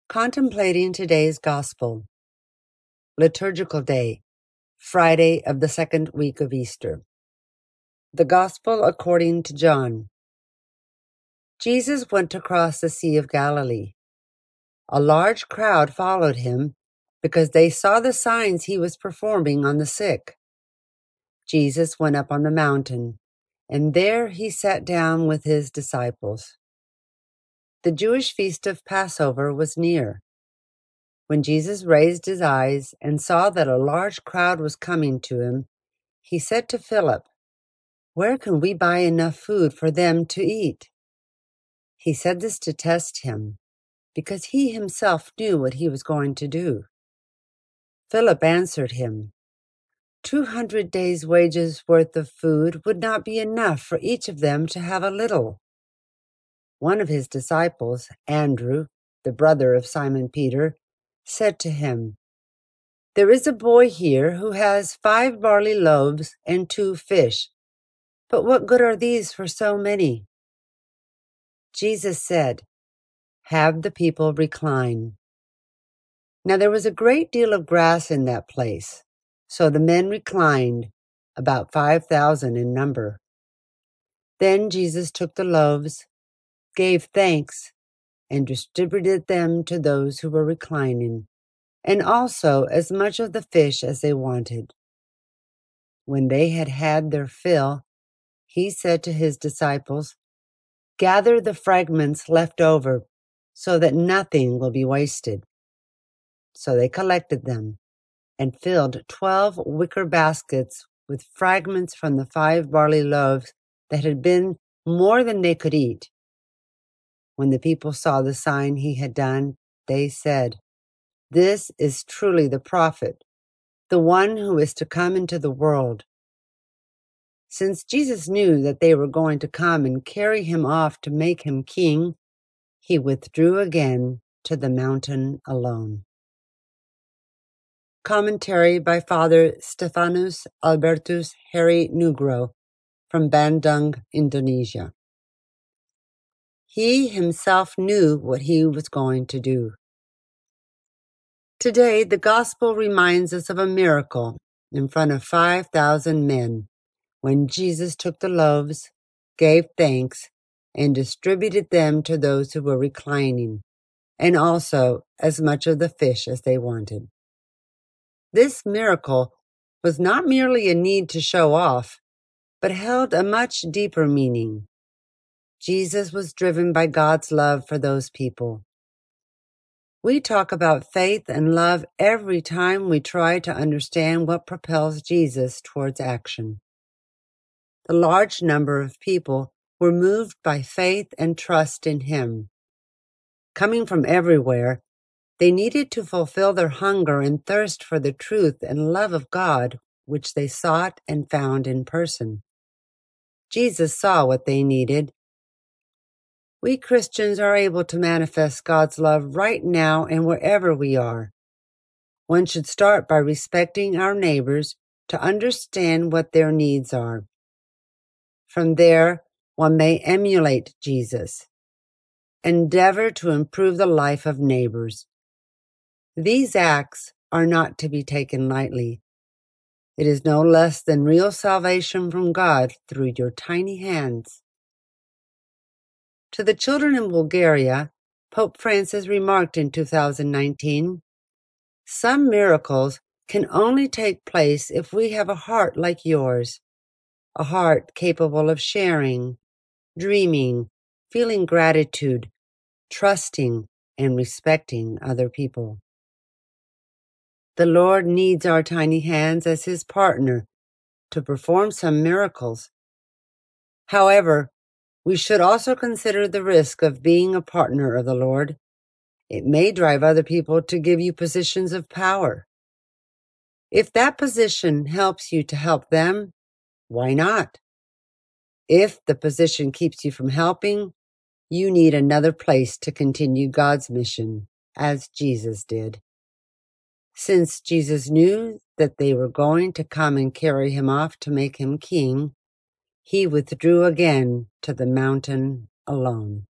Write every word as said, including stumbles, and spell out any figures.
Contemplating today's Gospel. Liturgical Day, Friday of the second week of Easter. The Gospel according to John. Jesus went across the Sea of Galilee. A large crowd followed him because they saw the signs he was performing on the sick. Jesus went up on the mountain, and there he sat down with his disciples. The Jewish feast of Passover was near. When Jesus raised his eyes and saw that a large crowd was coming to him, he said to Philip, "Where can we buy enough food for them to eat?" He said this to test him, because he himself knew what he was going to do. Philip answered him, Two hundred days' wages worth of food would not be enough for each of them to have a little." One of his disciples, Andrew, the brother of Simon Peter, said to him, "There is a boy here who has five barley loaves and two fish, but what good are these for so many?" Jesus said, "Have the people recline." Now there was a great deal of grass in that place, so the men reclined, about five thousand in number. Then Jesus took the loaves, gave thanks, and distributed them to those who were reclining, and also as much of the fish as they wanted. When they had had their fill, he said to his disciples, "Gather the fragments left over, so that nothing will be wasted." So they collected them and filled twelve wicker baskets with fragments from the five barley loaves that had been more than they could eat. When the people saw the sign he had done, they said, "This is truly the prophet, the one who is to come into the world." Since Jesus knew that they were going to come and carry him off to make him king, he withdrew again to the mountain alone. Commentary by Father Stephanus Albertus Heri Nugro from Bandung, Indonesia. He himself knew what he was going to do. Today, the Gospel reminds us of a miracle in front of five thousand men when Jesus took the loaves, gave thanks, and distributed them to those who were reclining, and also as much of the fish as they wanted. This miracle was not merely a need to show off, but held a much deeper meaning. Jesus was driven by God's love for those people. We talk about faith and love every time we try to understand what propels Jesus towards action. The large number of people were moved by faith and trust in him. Coming from everywhere, they needed to fulfill their hunger and thirst for the truth and love of God, which they sought and found in person. Jesus saw what they needed. We Christians are able to manifest God's love right now and wherever we are. One should start by respecting our neighbors to understand what their needs are. From there, one may emulate Jesus. Endeavor to improve the life of neighbors. These acts are not to be taken lightly. It is no less than real salvation from God through your tiny hands. To the children in Bulgaria, Pope Francis remarked in two thousand nineteen, "Some miracles can only take place if we have a heart like yours, a heart capable of sharing, dreaming, feeling gratitude, trusting, and respecting other people." The Lord needs our tiny hands as his partner to perform some miracles. However, we should also consider the risk of being a partner of the Lord. It may drive other people to give you positions of power. If that position helps you to help them, why not? If the position keeps you from helping, you need another place to continue God's mission, as Jesus did. Since Jesus knew that they were going to come and carry him off to make him king, he withdrew again to the mountain alone.